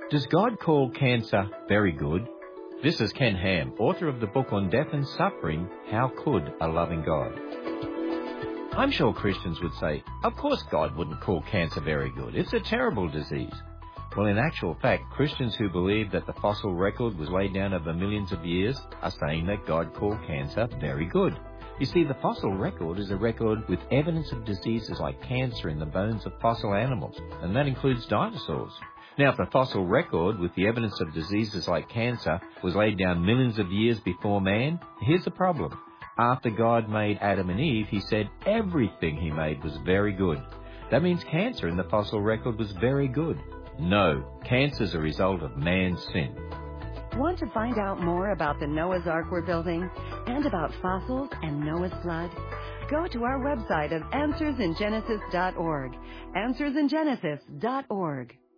Does God call cancer very good? This is Ken Ham, author of the book on death and suffering, How Could a Loving God? I'm sure Christians would say, of course God wouldn't call cancer very good. It's a terrible disease. Well, in actual fact, Christians who believe that the fossil record was laid down over millions of years are saying that God called cancer very good. You see, the fossil record is a record with evidence of diseases like cancer in the bones of fossil animals, and that includes dinosaurs. Now, if the fossil record with the evidence of diseases like cancer was laid down millions of years before man, here's the problem. After God made Adam and Eve, he said everything he made was very good. That means cancer in the fossil record was very good. No, cancer is a result of man's sin. Want to find out more about the Noah's Ark we're building and about fossils and Noah's flood? Go to our website of AnswersInGenesis.org, AnswersInGenesis.org.